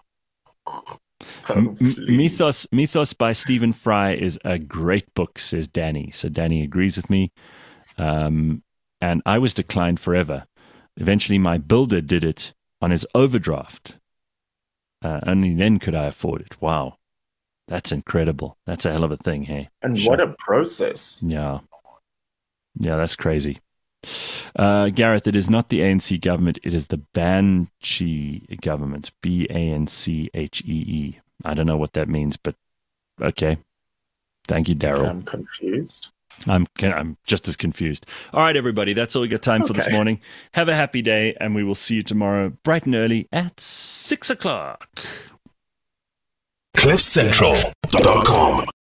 Mythos by Stephen Fry is a great book, says Danny. So Danny agrees with me. And I was declined forever. Eventually my builder did it on his overdraft. Only then could I afford it. Wow. That's incredible. That's a hell of a thing, hey? And what a process. Yeah. Yeah, that's crazy. Gareth, it is not the ANC government, it is the Banshee government. Banchee. I don't know what that means, but okay. Thank you, Daryl. I'm confused. I'm just as confused. All right, everybody, that's all we got time for this morning. Have a happy day, and we will see you tomorrow bright and early at 6 o'clock. CliffCentral.com